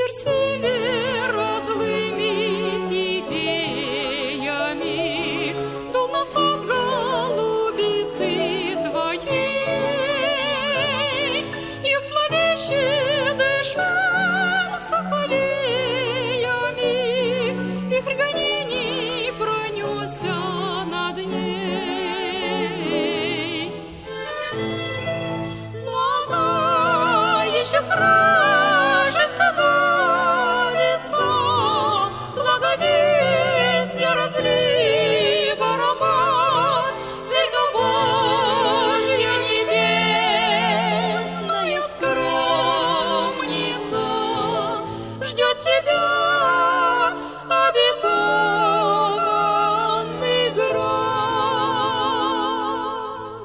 север злыми идеями дул на сад голубицы твоей. Юг зловеще дышал сахалеями, вихрь гонений пронесся над ней. Но она еще краже становится, благовестия разлив аромат. Церковь Божья небесная скромница ждет тебя, обетованный град.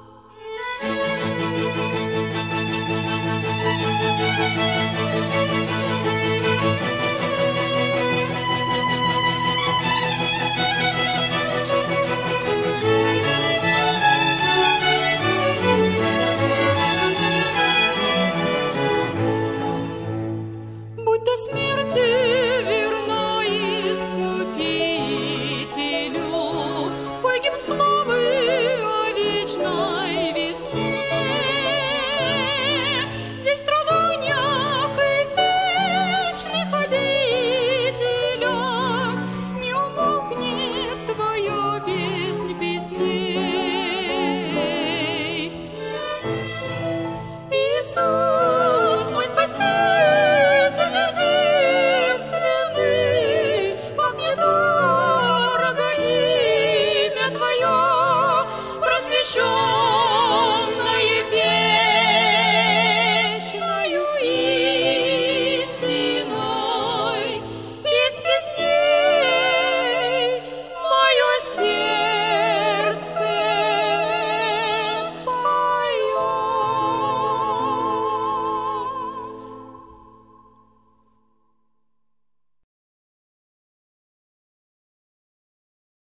Будь до смерти верна Искупителю, пой гимн славы о вечной весне. Здесь в страданиях и вечных обителях не умолкнет твоя песнь песней. Иисус